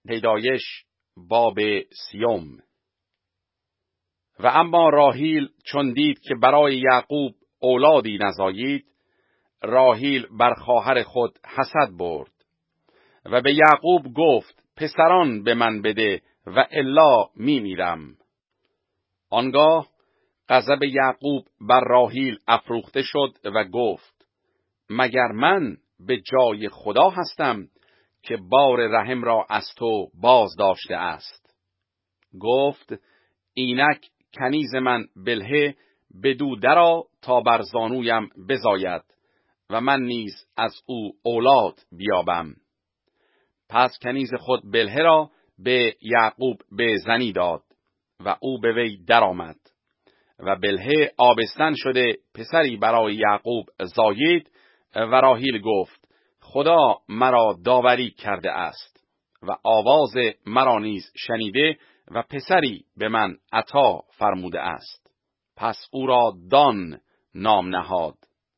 پیدایش باب 30. و اما راحیل چون دید که برای یعقوب اولادی نزایید، راحیل بر خواهر خود حسد برد و به یعقوب گفت پسران به من بده و الا میمیرم. آنگاه غضب یعقوب بر راحیل افروخته شد و گفت مگر من به جای خدا هستم که بار رحم را از تو باز داشته است؟ گفت اینک کنیز من بلهه بدو درآ تا بر زانویم بزاید و من نیز از او اولاد بیابم. پس کنیز خود بلهه را به یعقوب به زنی داد و او به وی درآمد و بلهه آبستن شده پسری برای یعقوب زایید و راحیل گفت خدا مرا داوری کرده است و آواز مرا نیز شنیده و پسری به من عطا فرموده است. پس او را دان نام نهاد.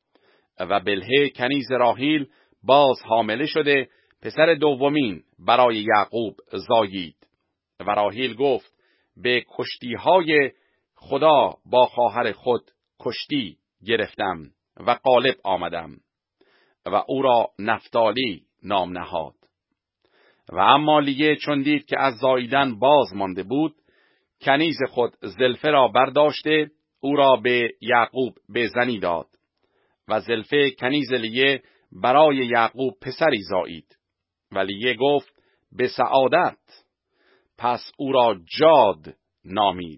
و بلهه کنیز راحیل باز حامله شده پسر دومین برای یعقوب زایید و راحیل گفت به کشتیهای خدا با خواهر خود کشتی گرفتم و غالب آمدم و او را نفتالی نام نهاد. و اما لیه چون دید که از زاییدن باز مانده بود، کنیز خود زلفه را برداشته او را به یعقوب به زنی داد و زلفه کنیز لیه برای یعقوب پسری زایید و لیه گفت به سعادت. پس او را جاد نامید.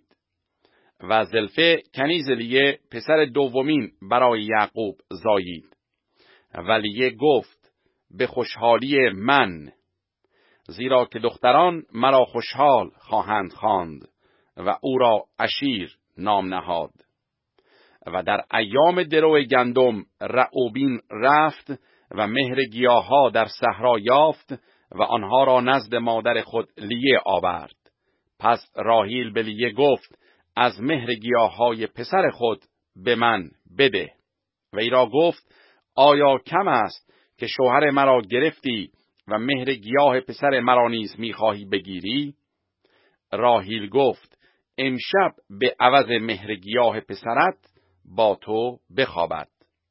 و زلفه کنیز لیه پسر دومین برای یعقوب زایید و لیه گفت به خوشحالی من، زیرا که دختران مرا خوشحال خواهند خواند و او را عشیر نام نهاد. و در ایام درو گندم رعوبین رفت و مهر گیاها در صحرا یافت و آنها را نزد مادر خود لیه آورد. پس راحیل به لیه گفت از مهر گیاهای پسر خود به من بده. و ای را گفت آیا کم است که شوهر مرا گرفتی و مهر گیاه پسر مرا نیز میخواهی بگیری؟ راحیل گفت امشب به عوض مهر گیاه پسرت با تو بخوابد.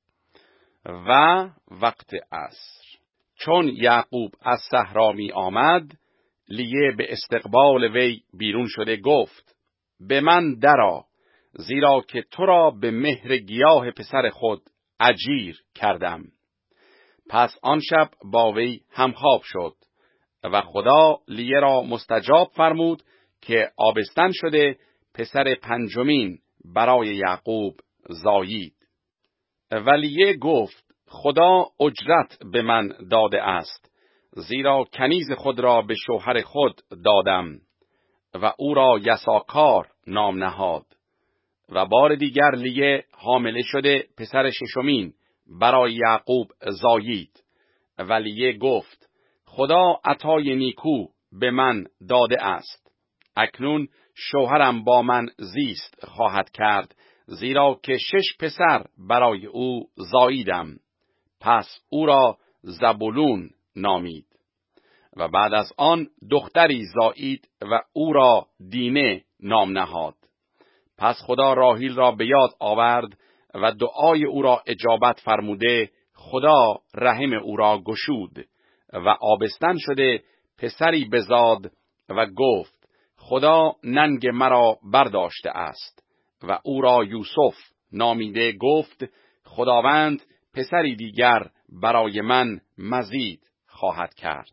و وقت عصر چون یعقوب از صحرا می آمد، لیه به استقبال وی بیرون شده گفت به من درآ، زیرا که تو را به مهر گیاه پسر خود اجیر کردم. پس آن شب با وی همخواب شد و خدا لیه را مستجاب فرمود که آبستن شده پسر پنجمین برای یعقوب زایید. و لیه گفت خدا اجرت به من داده است، زیرا کنیز خود را به شوهر خود دادم و او را یساکار نام نهاد. و بار دیگر لیه حامله شده پسر ششمین برای یعقوب زایید و لیه گفت خدا عطای نیکو به من داده است، اکنون شوهرم با من زیست خواهد کرد، زیرا که 6 پسر برای او زاییدم. پس او را زبولون نامید. و بعد از آن دختری زایید و او را دینه نام نهاد. پس خدا راحیل را به یاد آورد و دعای او را اجابت فرموده خدا رحم او را گشود و آبستن شده پسری بزاد و گفت خدا ننگ مرا برداشته است و او را یوسف نامیده گفت خداوند پسری دیگر برای من مزید خواهد کرد.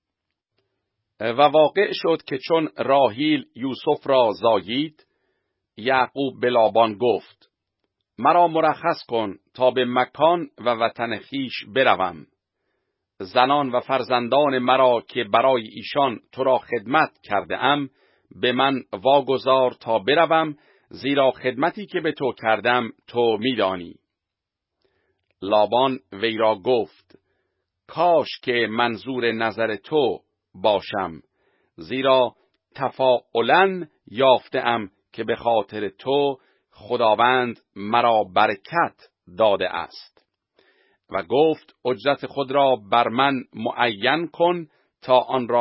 و واقع شد که چون راحیل یوسف را زایید، یعقوب به لابان گفت مرا مرخص کن تا به مکان و وطن خیش بروم. زنان و فرزندان مرا که برای ایشان تو را خدمت کرده ام به من واگذار تا بروم، زیرا خدمتی که به تو کردم تو میدانی. لابان وی را گفت کاش که منظور نظر تو باشم، زیرا تفاعلاً یافته‌ام که به خاطر تو خداوند مرا برکت داده است. و گفت اجرت خود را بر من معین کن تا آن را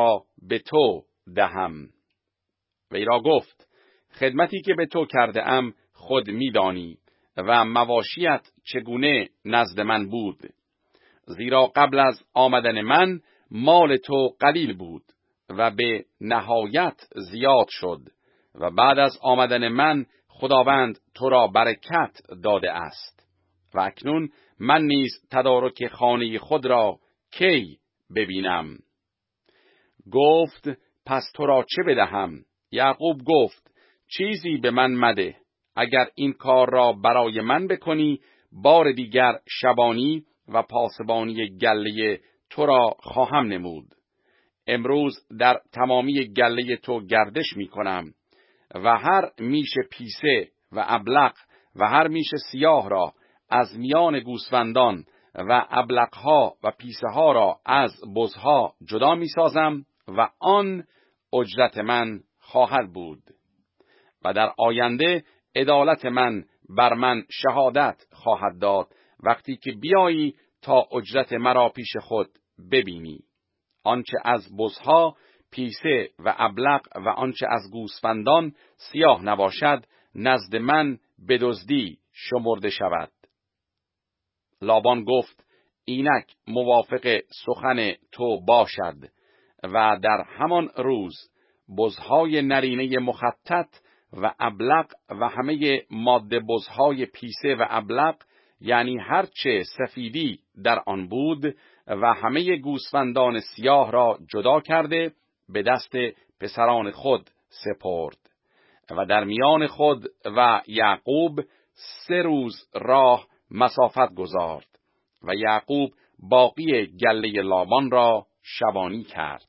به تو دهم. وی را گفت: خدمتی که به تو کرده ام خود می‌دانی و مواشیت چگونه نزد من بود. زیرا قبل از آمدن من مال تو قلیل بود و به نهایت زیاد شد و بعد از آمدن من خداوند تو را برکت داده است و اکنون من نیز تدارک خانه خود را کی ببینم؟ گفت: پس تو را چه بدهم؟ یعقوب گفت: چیزی به من مده. اگر این کار را برای من بکنی، بار دیگر شبانی و پاسبانی گله تو را خواهم نمود. امروز در تمامی گله تو گردش می کنم و هر میش پیسه و ابلق و هر میش سیاه را از میان گوسفندان و ابلقها و پیسه ها را از بزها جدا می سازم و آن اجرت من خواهد بود. و در آینده عدالت من بر من شهادت خواهد داد وقتی که بیایی تا اجرت مرا پیش خود ببینی. آنچه از بزها، پیسه و ابلق و آنچه از گوسفندان سیاه نباشد نزد من به دزدی شمرده شود. لابان گفت: اینک موافق سخن تو باشد. و در همان روز بزهای نرینه مخطط و ابلق و همه ماده بزهای پیسه و ابلق، یعنی هرچه سفیدی در آن بود و همه گوسفندان سیاه را جدا کرده به دست پسران خود سپرد و در میان خود و یعقوب 3 روز راه مسافت گذارد و یعقوب باقی گله لابان را شبانی کرد.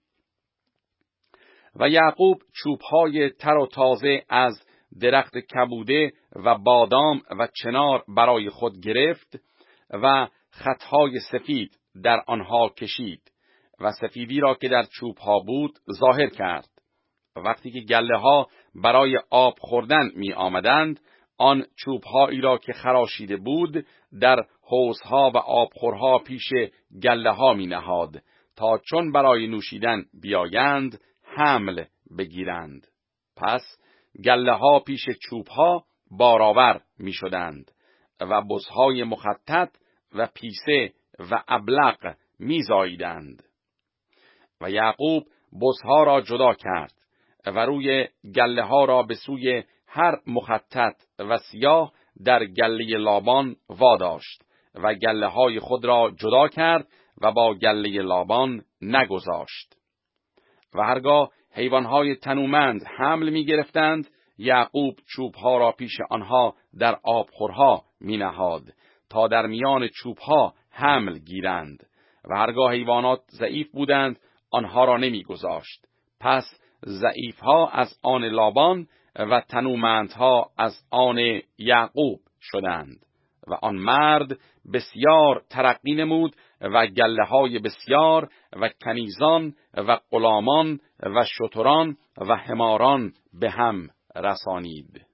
و یعقوب چوبهای تر و تازه از درخت کبوده و بادام و چنار برای خود گرفت و خطهای سفید در آنها کشید و سفیدی را که در چوبها بود ظاهر کرد. وقتی که گله ها برای آب خوردن می آمدند، آن چوبهایی را که خراشیده بود در حوضها و آبخورها پیش گله ها می نهاد تا چون برای نوشیدن بیایند حمل بگیرند. پس گله ها پیش چوبها بارآور می شدند و بزهای مخطط و پیسه و ابلق می زاییدند. و یعقوب بزها را جدا کرد و روی گله ها را به سوی هر مخطط و سیاه در گله لابان واداشت و گله های خود را جدا کرد و با گله لابان نگذاشت. و هرگاه حیوانهای تنومند حمل می گرفتند، یعقوب چوبها را پیش آنها در آبخورها می نهاد تا در میان چوبها حمل گیرند و هرگاه حیوانات ضعیف بودند آنها را نمی گذاشت. پس ضعیفها از آن لابان و تنومندها از آن یعقوب شدند و آن مرد بسیار ترقی نمود و گله های بسیار و کنیزان و غلامان و شتران و حماران به هم رسانید.